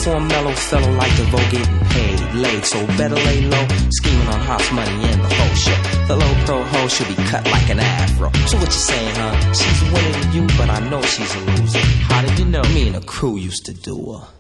for a mellow fellow like DeVoe getting paid, laid, so better lay low, scheming on house money and the whole show. The low pro hoe should be cut like an afro. So what you saying, huh? She's winning you, but I know she's a loser. How did you know? Me and the crew used to do her.